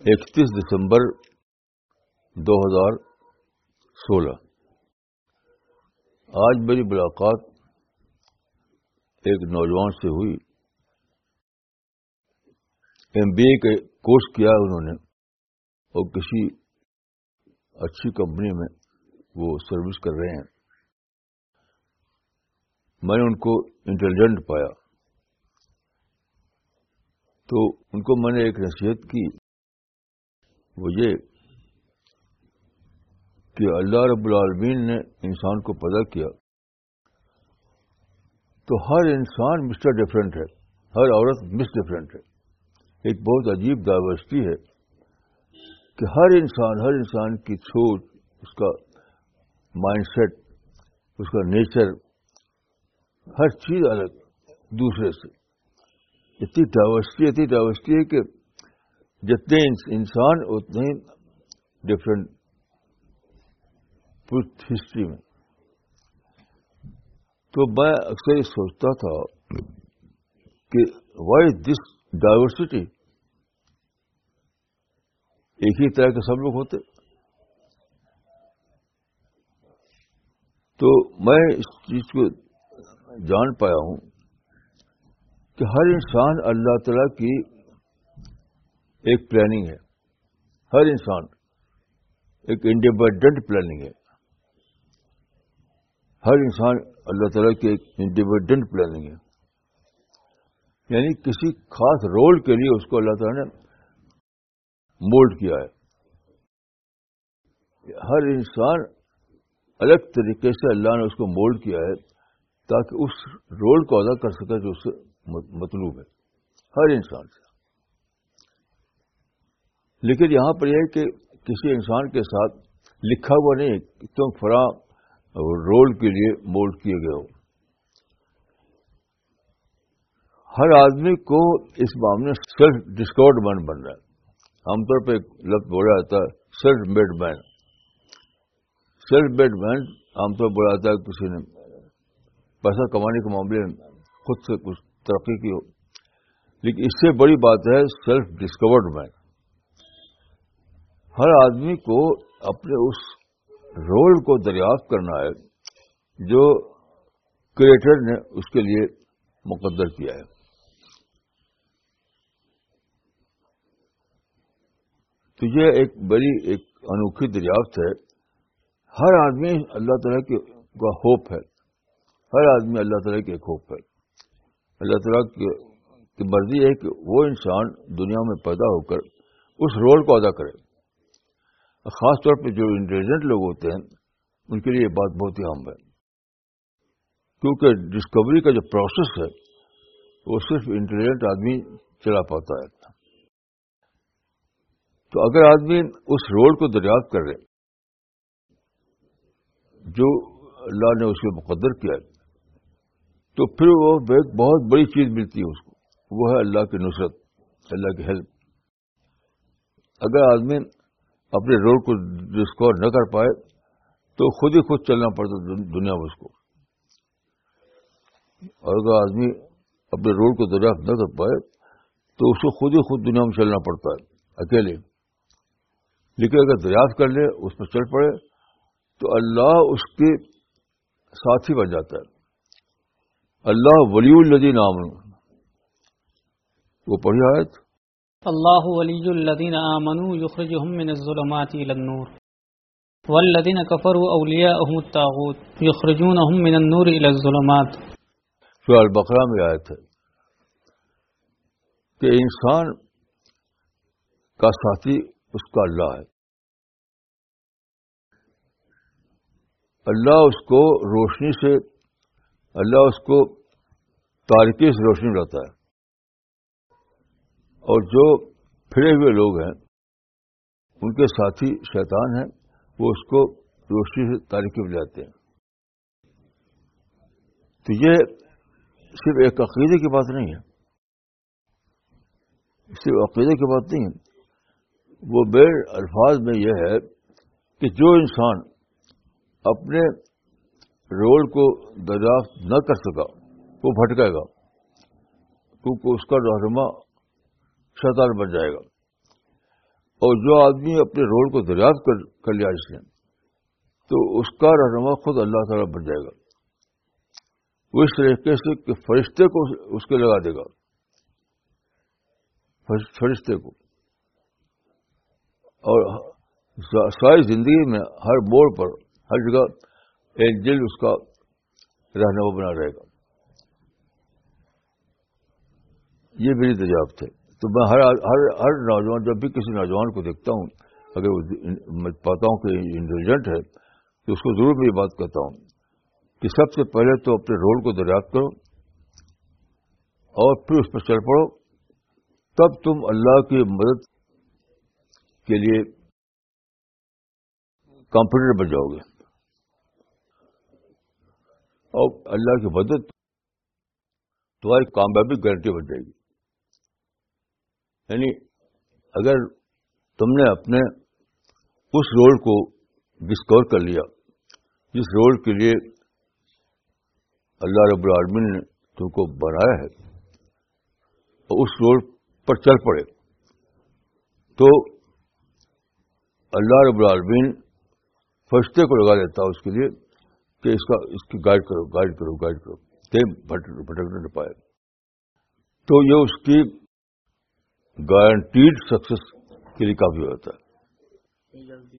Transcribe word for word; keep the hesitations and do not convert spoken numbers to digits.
اکتیس دسمبر دو ہزار سولہ. آج میری ملاقات ایک نوجوان سے ہوئی. ایم بی اے کا کورس کیا انہوں نے اور کسی اچھی کمپنی میں وہ سروس کر رہے ہیں. میں نے ان کو انٹیلیجنٹ پایا تو ان کو میں نے ایک نصیحت کی، وہ یہ کہ اللہ رب العالمین نے انسان کو پیدا کیا تو ہر انسان مسٹر ڈفرینٹ ہے، ہر عورت مس ڈفرینٹ ہے. ایک بہت عجیب ڈائیورسٹی ہے کہ ہر انسان ہر انسان کی سوچ، اس کا مائنڈ سیٹ، اس کا نیچر، ہر چیز الگ دوسرے سے. اتنی ڈائیورسٹی اتنی ڈائیورسٹی ہے کہ جتنے انسان اتنے ہی ڈفرینٹ پوری ہسٹری میں. تو میں اکثر یہ سوچتا تھا کہ وائی دس ڈائیورسٹی. ایک ہی طرح کے سب لوگ ہوتے. تو میں اس چیز کو جان پایا ہوں کہ ہر انسان اللہ تعالیٰ کی ایک پلاننگ ہے. ہر انسان ایک انڈیپینڈنٹ پلاننگ ہے. ہر انسان اللہ تعالیٰ کی ایک انڈیپینڈنٹ پلاننگ ہے. یعنی کسی خاص رول کے لیے اس کو اللہ تعالیٰ نے مولڈ کیا ہے. ہر انسان الگ طریقے سے اللہ نے اس کو مولڈ کیا ہے تاکہ اس رول کو ادا کر سکے جو اس سے مطلوب ہے ہر انسان سے. لیکن یہاں پر یہ ہے کہ کسی انسان کے ساتھ لکھا ہوا نہیں کہ تم فلاں رول کے لیے مولڈ کیے گئے ہو. ہر آدمی کو اس معاملے میں سیلف ڈسکورڈ مین بن رہا ہے. عام طور پہ ایک لفظ بولا جاتا ہے self made man. Self made man عام طور پر بولا جاتا ہے کسی نے پیسہ کمانے کے معاملے میں خود سے کچھ ترقی کی ہو. لیکن اس سے بڑی بات ہے سیلف ڈسکورڈ مین. ہر آدمی کو اپنے اس رول کو دریافت کرنا ہے جو کریٹر نے اس کے لیے مقدر کیا ہے. تو یہ ایک بڑی ایک انوکھی دریافت ہے. ہر آدمی اللہ تعالیٰ کا ہوپ ہے. ہر آدمی اللہ تعالیٰ کی ایک ہوپ ہے. اللہ تعالیٰ کی مرضی ہے کہ وہ انسان دنیا میں پیدا ہو کر اس رول کو ادا کرے. خاص طور پہ جو انٹیلیجنٹ لوگ ہوتے ہیں ان کے لیے یہ بات بہت ہی اہم ہے، کیونکہ ڈسکوری کا جو پروسیس ہے وہ صرف انٹیلیجنٹ آدمی چلا پاتا ہے. تو اگر آدمی اس رول کو دریافت کر لے جو اللہ نے اس کو مقدر کیا ہے تو پھر وہ ایک بہت بڑی چیز ملتی ہے اس کو، وہ ہے اللہ کی نصرت، اللہ کی ہیلپ. اگر آدمی اپنے رول کو ڈسکور نہ کر پائے تو خود ہی خود چلنا پڑتا دنیا میں اس کو. اور اگر آدمی اپنے رول کو دریافت نہ کر پائے تو اس کو خود ہی خود دنیا میں چلنا پڑتا ہے اکیلے. لیکن اگر دریافت کر لے، اس پر چل پڑے تو اللہ اس کے ساتھی بن جاتا ہے. اللہ ولی الذین آمنوا. وہ پڑھی آیت اللہ ولی الذین آمنوا یخرجهم من الظلمات الى النور والذین کفروا اولیاءهم الطاغوت یخرجونهم من النور الى الظلمات. سورہ البقرہ میں آیت ہے کہ انسان کا ساتھی اس کا اللہ ہے. اللہ اس کو روشنی سے، اللہ اس کو تاریکی سے روشنی لاتا ہے. اور جو پھرے ہوئے لوگ ہیں ان کے ساتھی شیطان ہیں، وہ اس کو روشنی سے تاریکی میں لاتے ہیں. تو یہ صرف ایک عقیدے کی بات نہیں ہے، صرف عقیدے کی بات نہیں ہے. وہ میرے الفاظ میں یہ ہے کہ جو انسان اپنے رول کو دریافت نہ کر سکا وہ بھٹکے گا، کیونکہ اس کا رہنما شیطان بن جائے گا. اور جو آدمی اپنے رول کو دریافت کر, کر لیا اس نے, تو اس کا رہنما خود اللہ تعالیٰ بن جائے گا. وہ اس طریقے سے کہ فرشتے کو اس کے لگا دے گا, فرشتے کو. اور ساری زندگی میں ہر موڑ پر, ہر جگہ اینجل اس کا رہنما بنا رہے گا. یہ میری دریافت ہے. تو میں ہر ہر ہر نوجوان, جب بھی کسی نوجوان کو دیکھتا ہوں, اگر وہ میں پاتا ہوں کہ انٹیلیجنٹ ہے, تو اس کو ضرور میں یہ بات کہتا ہوں کہ سب سے پہلے تو اپنے رول کو دریافت کرو اور پھر اس پر چل پڑو, تب تم اللہ کی مدد کے لیے کمپیٹیٹر بن جاؤ گے, اور اللہ کی مدد تمہاری کامیابی گارنٹی بن جائے گی. یعنی اگر تم نے اپنے اس رول کو ڈسکور کر لیا جس رول کے لیے اللہ رب العالمین نے تم کو بنایا ہے, اور اس رول پر چل پڑے, تو اللہ رب العالمین فرشتے کو لگا دیتا اس کے لیے کہ اس کا اس کی گائیڈ کرو گائیڈ کرو گائیڈ کرو کہیں بھٹکنے نہ پائے. تو یہ اس کی گارنٹیڈ سکسیس کے لیے کافی ہوتا ہے.